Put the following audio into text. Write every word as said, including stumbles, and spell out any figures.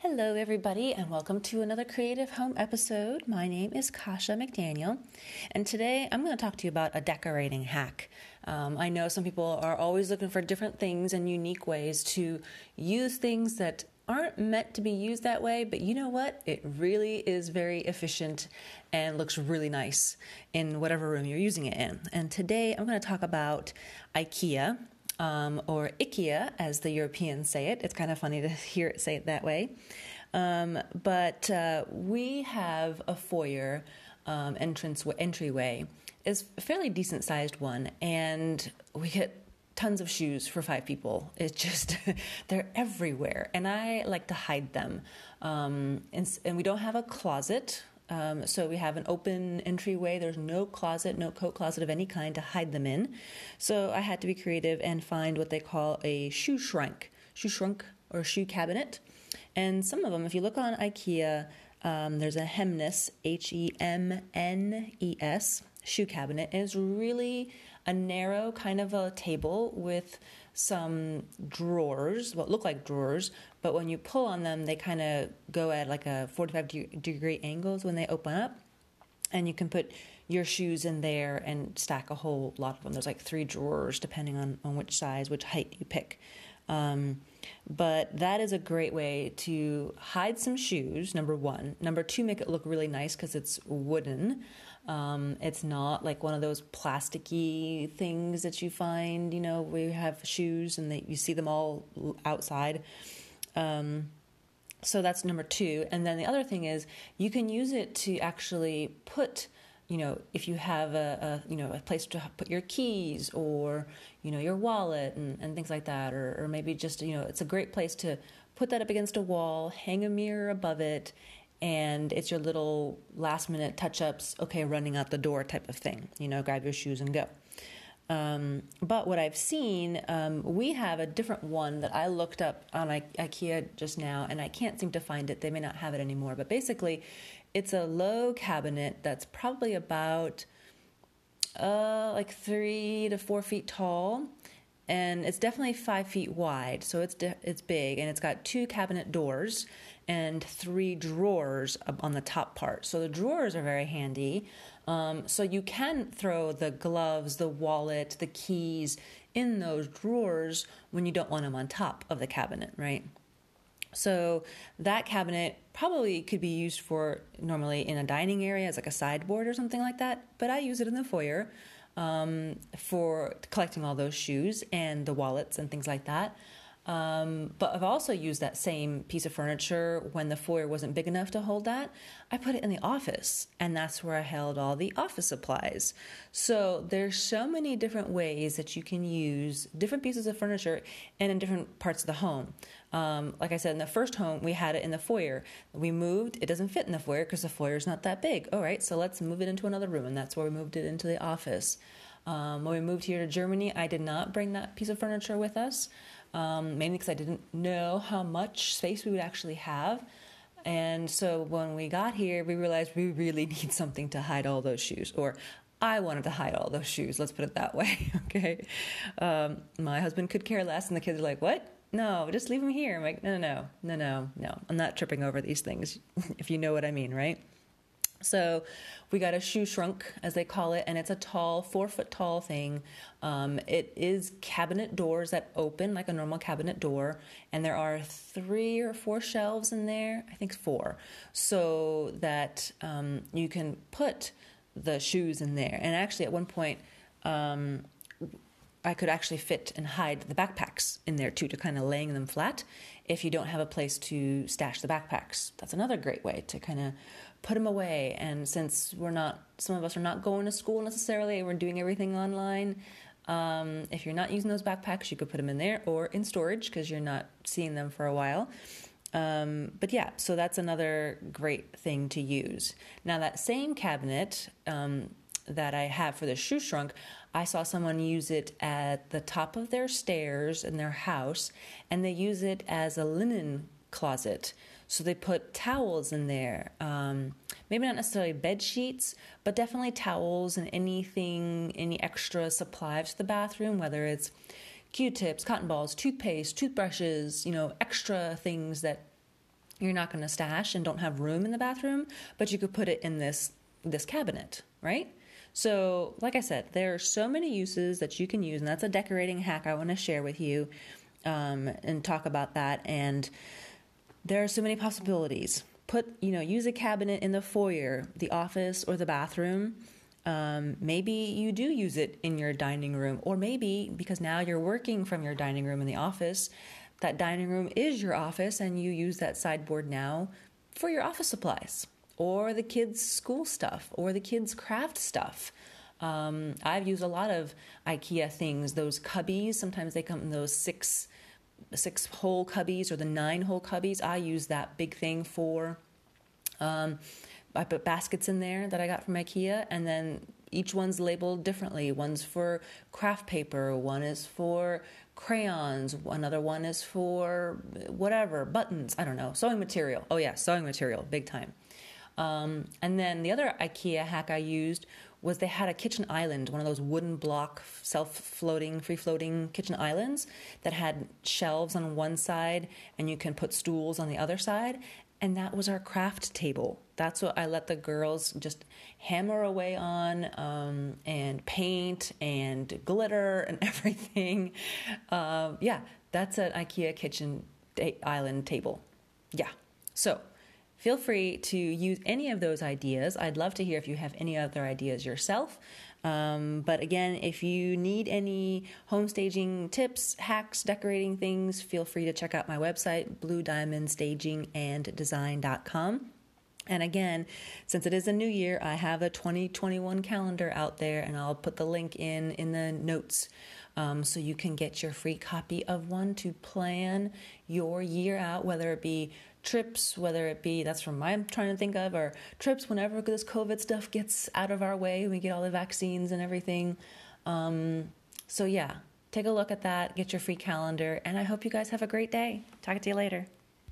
Hello, everybody, and welcome to another Creative Home episode. My name is Kasha McDaniel, and today I'm going to talk to you about a decorating hack. Um, I know some people are always looking for different things and unique ways to use things that aren't meant to be used that way, but you know what? It really is very efficient and looks really nice in whatever room you're using it in. And today I'm going to talk about IKEA. Um, or IKEA, as the Europeans say it. It's kind of funny to hear it say it that way. Um, but uh, we have a foyer um, entrance entryway. It's a fairly decent sized one, and we get tons of shoes for five people. It's just, they're everywhere, and I like to hide them. Um, and, and we don't have a closet. Um, so we have an open entryway. There's no closet, no coat closet of any kind to hide them in. So I had to be creative and find what they call a shoe shrunk, shoe shrunk or shoe cabinet. And some of them, if you look on IKEA, um, there's a Hemnes, H E M N E S, shoe cabinet. And it's really a narrow kind of a table with some drawers, what look like drawers, but when you pull on them, they kind of go at like a forty-five degree angles when they open up, and you can put your shoes in there and stack a whole lot of them. There's like three drawers depending on, on which size, which height you pick. Um, but that is a great way to hide some shoes, number one. Number two, make it look really nice because it's wooden. Um, it's not like one of those plasticky things that you find, you know, where you have shoes and they, you see them all outside. Um, so that's number two. And then the other thing is you can use it to actually put, you know, if you have a, a you know, a place to put your keys or, you know, your wallet and, and things like that, or, or maybe just, you know, it's a great place to put that up against a wall, hang a mirror above it, and it's your little last minute touch-ups, okay, running out the door type of thing, you know, grab your shoes and go. Um, but what I've seen, um, we have a different one that I looked up on I- IKEA just now, and I can't seem to find it. They may not have it anymore, but basically it's a low cabinet that's probably about uh, like three to four feet tall, and it's definitely five feet wide, so it's de- it's big, and it's got two cabinet doors and three drawers up on the top part. So the drawers are very handy. Um, so you can throw the gloves, the wallet, the keys in those drawers when you don't want them on top of the cabinet, right? So that cabinet probably could be used for normally in a dining area as like a sideboard or something like that, but I use it in the foyer um, for collecting all those shoes and the wallets and things like that. Um, but I've also used that same piece of furniture when the foyer wasn't big enough to hold that. I put it in the office, and that's where I held all the office supplies. So there's so many different ways that you can use different pieces of furniture and in different parts of the home. Um, like I said, in the first home, we had it in the foyer. We moved, it doesn't fit in the foyer because the foyer is not that big. All right, so let's move it into another room, and that's where we moved it into the office. Um, when we moved here to Germany, I did not bring that piece of furniture with us. Um, mainly because I didn't know how much space we would actually have. And so when we got here, we realized we really need something to hide all those shoes. Or I wanted to hide all those shoes, let's put it that way, okay? Um, my husband could care less, and the kids are like, what? No, just leave them here. I'm like, no, no, no, no, no. I'm not tripping over these things, if you know what I mean, right? So we got a shoe shrunk, as they call it, and it's a tall, four foot tall thing. Um, it is cabinet doors that open like a normal cabinet door, and there are three or four shelves in there, I think four, so that um, you can put the shoes in there. And actually at one point, um, I could actually fit and hide the backpacks in there too, to kind of laying them flat if you don't have a place to stash the backpacks. That's another great way to kind of put them away. And since we're not, some of us are not going to school necessarily, we're doing everything online. Um, if you're not using those backpacks, you could put them in there or in storage because you're not seeing them for a while. Um, but yeah, so that's another great thing to use. Now that same cabinet um, that I have for the shoe shrunk, I saw someone use it at the top of their stairs in their house, and they use it as a linen closet. So they put towels in there, um, maybe not necessarily bed sheets, but definitely towels and anything, any extra supplies to the bathroom, whether it's Q-tips, cotton balls, toothpaste, toothbrushes, you know, extra things that you're not going to stash and don't have room in the bathroom, but you could put it in this this cabinet, right? So, like I said, there are so many uses that you can use, and that's a decorating hack I want to share with you um, and talk about that. And there are so many possibilities. Put, you know, use a cabinet in the foyer, the office, or the bathroom. Um, maybe you do use it in your dining room, or maybe because now you're working from your dining room in the office, that dining room is your office and you use that sideboard now for your office supplies or the kids' school stuff or the kids' craft stuff. Um, I've used a lot of IKEA things, those cubbies. Sometimes they come in those six, six hole cubbies or the nine hole cubbies. I use that big thing for, um, I put baskets in there that I got from IKEA, and then each one's labeled differently. One's for craft paper, one is for crayons, another one is for whatever, buttons, I don't know, sewing material. Oh yeah, sewing material, big time. Um, and then the other IKEA hack I used was they had a kitchen island, one of those wooden block, self-floating, free-floating kitchen islands that had shelves on one side and you can put stools on the other side. And that was our craft table. That's what I let the girls just hammer away on, um, and paint and glitter and everything. Uh, yeah, that's an IKEA kitchen ta- island table. Yeah. So feel free to use any of those ideas. I'd love to hear if you have any other ideas yourself. Um, but again, if you need any home staging tips, hacks, decorating things, feel free to check out my website, blue diamond staging and design dot com. And again, since it is a new year, I have a twenty twenty-one calendar out there, and I'll put the link in in the notes um, so you can get your free copy of one to plan your year out, whether it be trips, whether it be, that's from my I'm trying to think of, or trips whenever this COVID stuff gets out of our way, we get all the vaccines and everything. Um, so yeah, take a look at that, get your free calendar, and I hope you guys have a great day. Talk to you later.